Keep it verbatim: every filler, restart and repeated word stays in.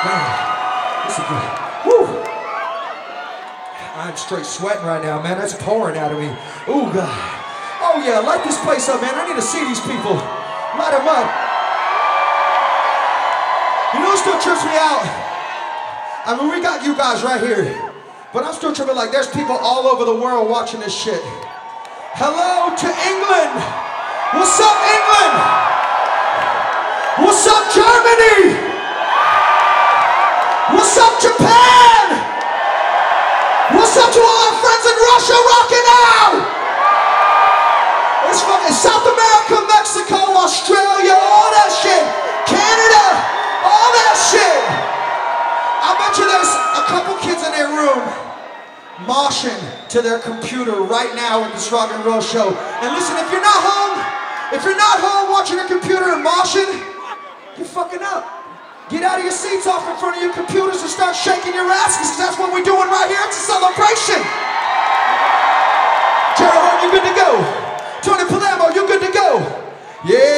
Man, this is good. Woo! I'm straight sweating right now, man. That's pouring out of me. Ooh, God. Oh, yeah, light this place up, man. I need to see these people. Light them up. You know what still trips me out? I mean, we got you guys right here. But I'm still tripping like there's people all over the world watching this shit. Hello to England. What's up, England? What's up, Germany? What's up, Japan? What's up to all our friends in Russia rocking out? It's fucking South America, Mexico, Australia, all that shit. Canada, all that shit. I bet you there's a couple kids in their room moshing to their computer right now with this rock and roll show. And listen, if you're not home, if you're not home watching your computer and moshing, you're fucking up. Get out of your seats off in front of your computers and start shaking your asses, because that's what we're doing right here. It's a celebration. Jerry Hart, you good to go? Tony Palermo, you good to go? Yeah.